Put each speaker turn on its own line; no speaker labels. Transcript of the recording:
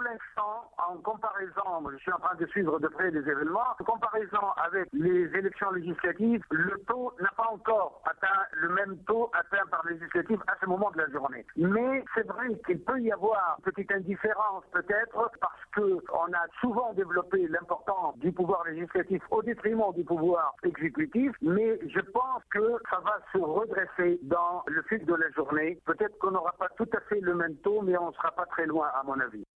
l'instant, en comparaison, je suis en train de suivre de près les événements, en comparaison avec les élections législatives, le taux n'a pas encore atteint le même taux atteint par les législatives à ce moment de la journée. Mais c'est vrai qu'il peut y avoir une petite indifférence peut-être parce qu'on a souvent développé l'importance du pouvoir législatif au détriment du pouvoir exécutif, mais je pense que ça va se redresser dans le fil de la journée. Peut-être qu'on n'aura pas tout à fait le même taux, mais on ne sera pas très loin à mon avis.